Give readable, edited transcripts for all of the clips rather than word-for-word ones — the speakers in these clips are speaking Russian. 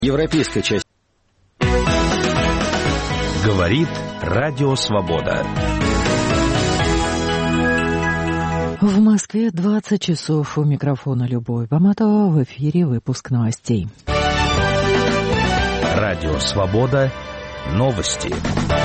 Европейская часть. Говорит Радио Свобода. В Москве 20 часов. У микрофона Любовь Баматова. В эфире выпуск новостей. Радио Свобода. Новости.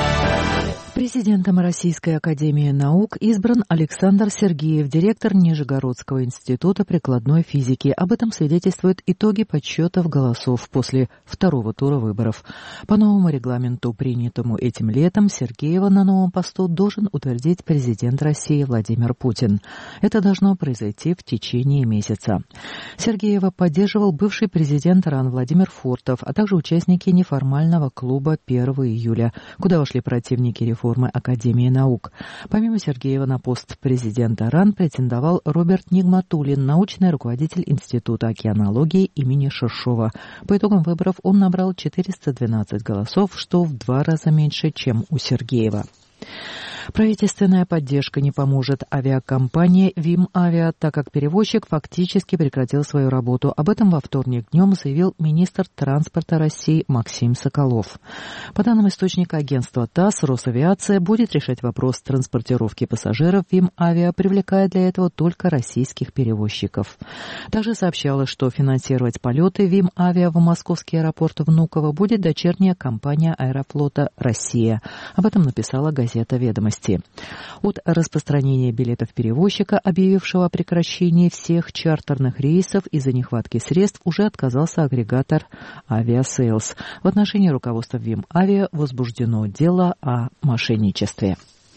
Президентом Российской академии наук избран Александр Сергеев, директор Нижегородского института прикладной физики. Об этом свидетельствуют итоги подсчетов голосов после второго тура выборов. По новому регламенту, принятому этим летом, Сергеева на новом посту должен утвердить президент России Владимир Путин. Это должно произойти в течение месяца. Сергеева поддерживал бывший президент РАН Владимир Фуртов, а также участники неформального клуба 1 июля, куда вошли противники реформы Академии наук. Помимо Сергеева на пост президента РАН претендовал Роберт Нигматуллин, научный руководитель Института океанологии имени Ширшова. По итогам выборов он набрал 412 голосов, что в 2 раза меньше, чем у Сергеева. Правительственная поддержка не поможет авиакомпании ВИМ-Авиа, так как перевозчик фактически прекратил свою работу. Об этом во вторник днем заявил министр транспорта России Максим Соколов. По данным источника агентства ТАСС, Росавиация будет решать вопрос транспортировки пассажиров ВИМ-Авиа, привлекая для этого только российских перевозчиков. Также сообщалось, что финансировать полеты ВИМ-Авиа в московский аэропорт Внуково будет дочерняя компания Аэрофлота «Россия». Об этом написала газета «Ведомости». От распространения билетов перевозчика, объявившего о прекращении всех чартерных рейсов из-за нехватки средств, уже отказался агрегатор «Авиасейлс». В отношении руководства ВИМ-Авиа возбуждено дело о мошенничестве.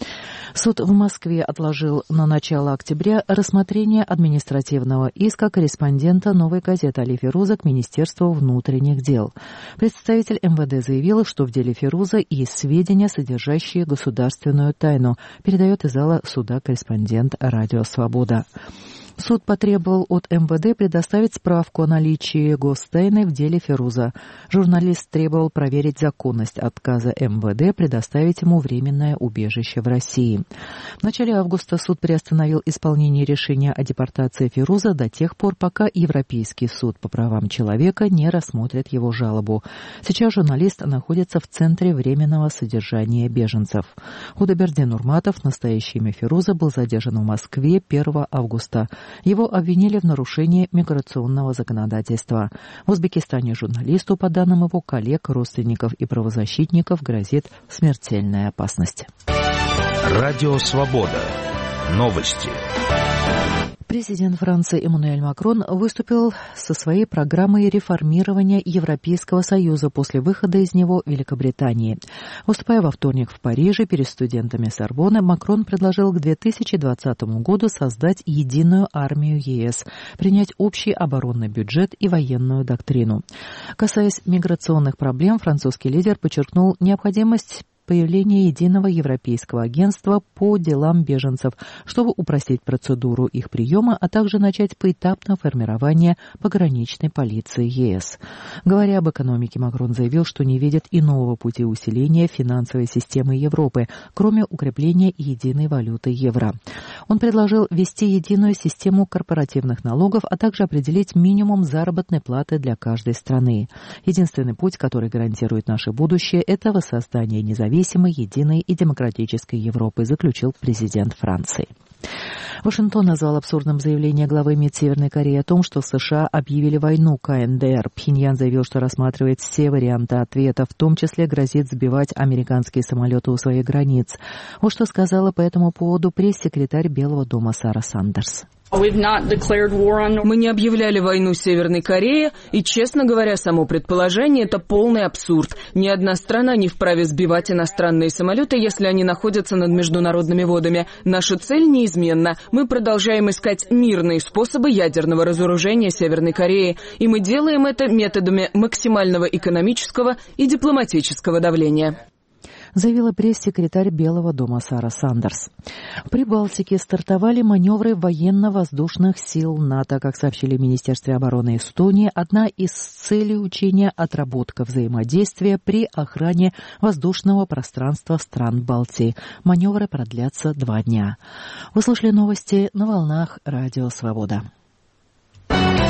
Суд в Москве отложил на начало октября рассмотрение административного иска корреспондента «Новой газеты» Али Фируза к Министерству внутренних дел. Представитель МВД заявил, что в деле Фируза есть сведения, содержащие государственную тайну, передает из зала суда корреспондент «Радио Свобода». Суд потребовал от МВД предоставить справку о наличии гостайны в деле Фируза. Журналист требовал проверить законность отказа МВД предоставить ему временное убежище в России. В начале августа суд приостановил исполнение решения о депортации Фируза до тех пор, пока Европейский суд по правам человека не рассмотрит его жалобу. Сейчас журналист находится в Центре временного содержания беженцев. Худайбердин Нурматов, настоящее имя Фируза, был задержан в Москве 1 августа. Его обвинили в нарушении миграционного законодательства. В Узбекистане журналисту, по данным его коллег, родственников и правозащитников, грозит смертельная опасность. Радио Свобода. Новости. Президент Франции Эммануэль Макрон выступил со своей программой реформирования Европейского Союза после выхода из него Великобритании. Выступая во вторник в Париже перед студентами Сорбонны, Макрон предложил к 2020 году создать единую армию ЕС, принять общий оборонный бюджет и военную доктрину. Касаясь миграционных проблем, французский лидер подчеркнул необходимость появления единого европейского агентства по делам беженцев, чтобы упростить процедуру их приема, а также начать поэтапное формирование пограничной полиции ЕС. Говоря об экономике, Макрон заявил, что не видит иного пути усиления финансовой системы Европы, кроме укрепления единой валюты евро. Он предложил ввести единую систему корпоративных налогов, а также определить минимум заработной платы для каждой страны. Единственный путь, который гарантирует наше будущее, это воссоздание независимой, единой и демократической Европы, заключил президент Франции. Вашингтон назвал абсурдным заявление главы МИД Северной Кореи о том, что США объявили войну КНДР. Пхеньян заявил, что рассматривает все варианты ответа, в том числе грозит сбивать американские самолеты у своих границ. Вот что сказала по этому поводу пресс-секретарь Белого дома Сара Сандерс. Мы не объявляли войну Северной Корее, и, честно говоря, само предположение – это полный абсурд. Ни одна страна не вправе сбивать иностранные самолеты, если они находятся над международными водами. Наша цель неизменна. Мы продолжаем искать мирные способы ядерного разоружения Северной Кореи, и мы делаем это методами максимального экономического и дипломатического давления. Заявила пресс-секретарь Белого дома Сара Сандерс. В Прибалтике стартовали маневры военно-воздушных сил НАТО. Как сообщили в Министерстве обороны Эстонии, одна из целей учения – отработка взаимодействия при охране воздушного пространства стран Балтии. Маневры продлятся 2 дня. Вы слушали новости на волнах Радио Свобода.